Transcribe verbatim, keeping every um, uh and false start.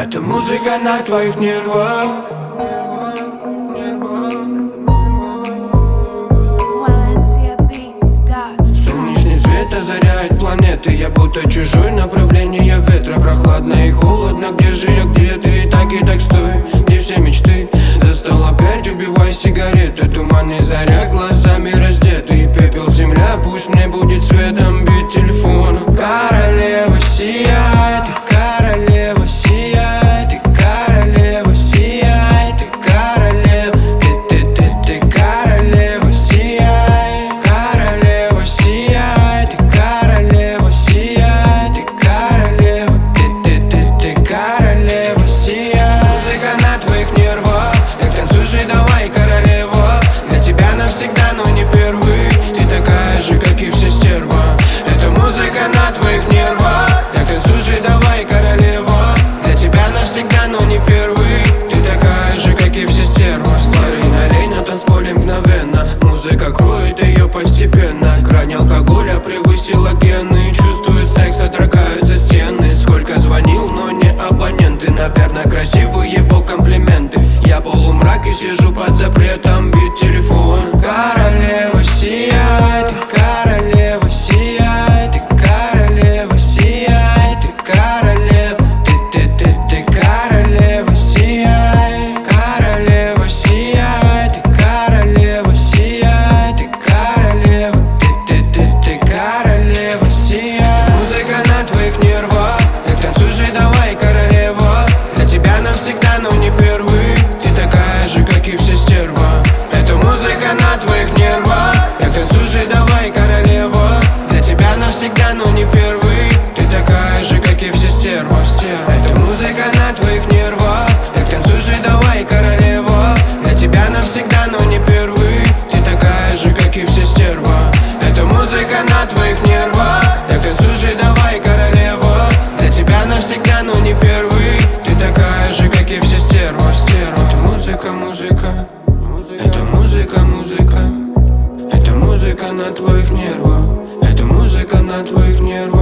Это музыка на твоих нервах. Солнечный свет озаряет планеты. Я будто чужой, направление ветра. Прохладно и холодно, где же я, где ты? И так, и так стой, где все мечты? Достал опять, убивай сигареты. Туман и заря, глазами раздеты. И пепел земля, пусть мне будет светом бить телефон. Королева сияет, ты королева сияет, ты королева сияет, ты королева, ты, ты, ты, ты королева сияет, королева сияет, ты королева сияет, ты королева, ты, ты, ты, ты королева сияет. Музыка на твоих нервах, как танцуешь, давай, королева. Для тебя навсегда, но не первый. Ты такая же, как и все стерва. Это музыка на твоих нервах, как танцуешь, давай, королева. Для тебя навсегда, но не первый. Ты такая же, как и все стерва. Старый налей на танцполе мгновенно. Музыка кроет ее постепенно. Грань алкоголя превысила гены. Чувствует секс, содрогаются стены. Сколько звонил, но не абоненты. Наверное, красивые его комплименты. Я полумрак и сижу под запретом, бит телефон. Королева сияет, ты королева сияет, ты королева сияет, ты королева, ты, ты, ты, ты королева сияет, королева сияет, ты королева сияет, ты королева, ты, ты, ты, ты королева сияет. Музыка на твоих нервах, как танцуешь, давай, королева. Для тебя навсегда, но не первый. Ты такая же, как и все стерва. Это музыка на твоих нервах, как танцуешь, давай, королева. Для тебя навсегда, но не первый. Ты такая же, как и все стерва, стерва. Это музыка на твоих нервах, как танцуешь, давай, королева. Для тебя навсегда, но не первый. Ты такая же, как и все стерва. Это музыка на твоих нервах, как танцуешь, давай, королева. Для тебя навсегда, но не первый. Ты такая же, как и все стерва, стерва. Это музыка, музыка. Это музыка, музыка. Это музыка на твоих нервах. Это музыка на твоих нервах.